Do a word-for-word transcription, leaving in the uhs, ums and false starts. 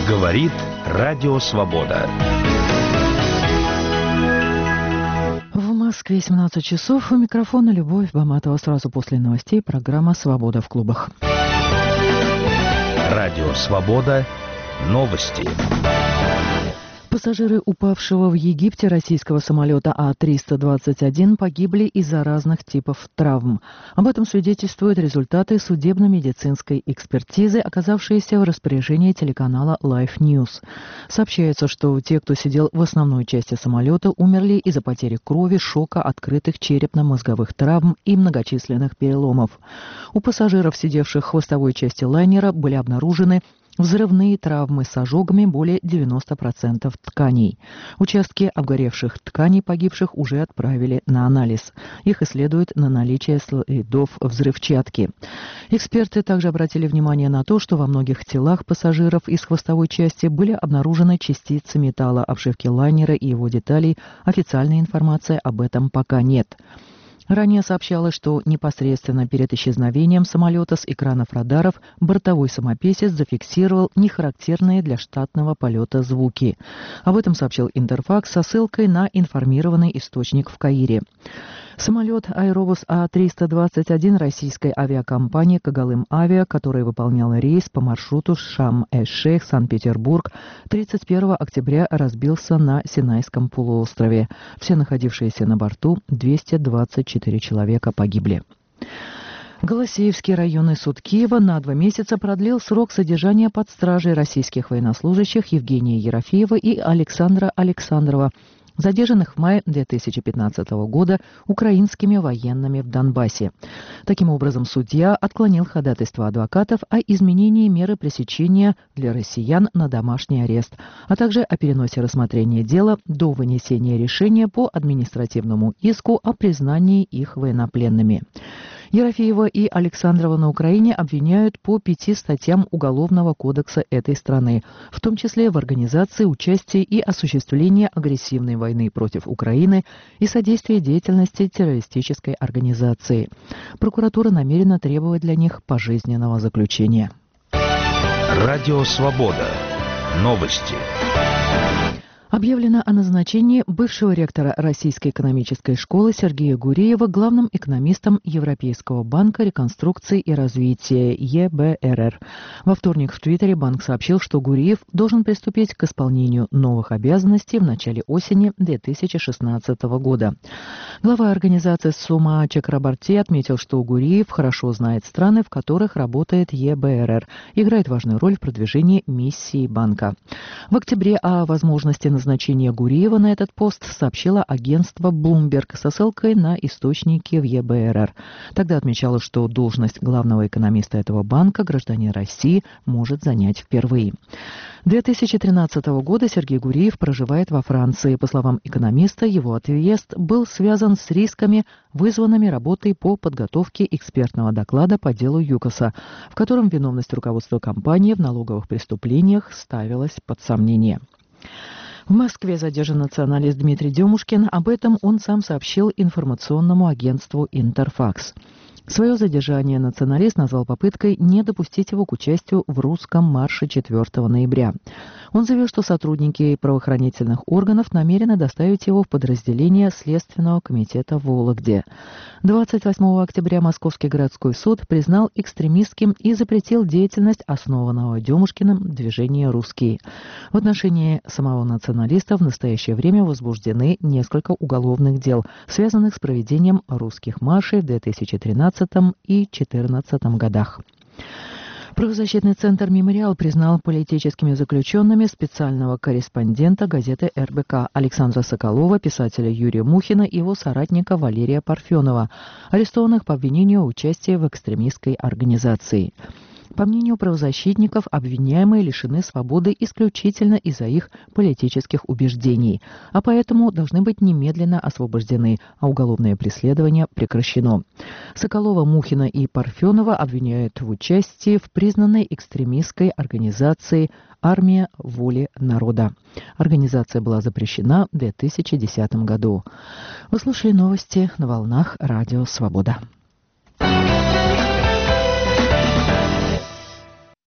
Говорит Радио Свобода. В Москве семнадцать часов. У микрофона Любовь Баматова. Сразу после новостей программа «Свобода в клубах». Радио Свобода. Новости. Пассажиры упавшего в Египте российского самолета А триста двадцать один погибли из-за разных типов травм. Об этом свидетельствуют результаты судебно-медицинской экспертизы, оказавшиеся в распоряжении телеканала Life News. Сообщается, что те, кто сидел в основной части самолета, умерли из-за потери крови, шока, открытых черепно-мозговых травм и многочисленных переломов. У пассажиров, сидевших в хвостовой части лайнера, были обнаружены взрывные травмы с ожогами более девяноста процентов тканей. Участки обгоревших тканей погибших уже отправили на анализ. Их исследуют на наличие следов взрывчатки. Эксперты также обратили внимание на то, что во многих телах пассажиров из хвостовой части были обнаружены частицы металла обшивки лайнера и его деталей. Официальной информации об этом пока нет. Ранее сообщалось, что непосредственно перед исчезновением самолета с экранов радаров бортовой самописец зафиксировал нехарактерные для штатного полета звуки. Об этом сообщил Интерфакс со ссылкой на информированный источник в Каире. Самолет Аэробус А триста двадцать один российской авиакомпании «Когалым Авиа», который выполнял рейс по маршруту Шарм-эль-Шейх, Санкт-Петербург, тридцать первого октября разбился на Синайском полуострове. Все находившиеся на борту, двести двадцать четыре человека, погибли. Голосеевский районный суд Киева на два месяца продлил срок содержания под стражей российских военнослужащих Евгения Ерофеева и Александра Александрова, задержанных в мае две тысячи пятнадцатого года украинскими военными в Донбассе. Таким образом, судья отклонил ходатайство адвокатов о изменении меры пресечения для россиян на домашний арест, а также о переносе рассмотрения дела до вынесения решения по административному иску о признании их военнопленными. Ерофеева и Александрова на Украине обвиняют по пяти статьям Уголовного кодекса этой страны, в том числе в организации, участии и осуществлении агрессивной войны против Украины и содействии деятельности террористической организации. Прокуратура намерена требовать для них пожизненного заключения. Радио Свобода. Новости. Объявлено о назначении бывшего ректора Российской экономической школы Сергея Гуриева главным экономистом Европейского банка реконструкции и развития Е Б Р Р. Во вторник в Твиттере банк сообщил, что Гуриев должен приступить к исполнению новых обязанностей в начале осени две тысячи шестнадцатого года. Глава организации Сума Чакрабарти отметил, что Гуриев хорошо знает страны, в которых работает Е Б Р Р, играет важную роль в продвижении миссии банка. В октябре о возможности назначение Гуриева на этот пост сообщило агентство Bloomberg со ссылкой на источники в Е Б Р Р. Тогда отмечалось, что должность главного экономиста этого банка гражданин России может занять впервые. две тысячи тринадцатого года Сергей Гуриев проживает во Франции. По словам экономиста, его отъезд был связан с рисками, вызванными работой по подготовке экспертного доклада по делу ЮКОСа, в котором виновность руководства компании в налоговых преступлениях ставилась под сомнение. В Москве задержан националист Дмитрий Демушкин. Об этом он сам сообщил информационному агентству «Интерфакс». Свое задержание националист назвал попыткой не допустить его к участию в русском марше четвёртого ноября. Он заявил, что сотрудники правоохранительных органов намерены доставить его в подразделение Следственного комитета в Вологде. двадцать восьмого октября Московский городской суд признал экстремистским и запретил деятельность основанного Демушкиным движения «Русские». В отношении самого националиста в настоящее время возбуждены несколько уголовных дел, связанных с проведением русских маршей в две тысячи тринадцатом и две тысячи четырнадцатом годах. Правозащитный центр «Мемориал» признал политическими заключенными специального корреспондента газеты Эр Бэ Ка Александра Соколова, писателя Юрия Мухина и его соратника Валерия Парфенова, арестованных по обвинению в участии в экстремистской организации. По мнению правозащитников, обвиняемые лишены свободы исключительно из-за их политических убеждений, а поэтому должны быть немедленно освобождены, а уголовное преследование прекращено. Соколова, Мухина и Парфенова обвиняют в участии в признанной экстремистской организации «Армия воли народа». Организация была запрещена в две тысячи десятом году. Вы слушали новости на волнах Радио Свобода.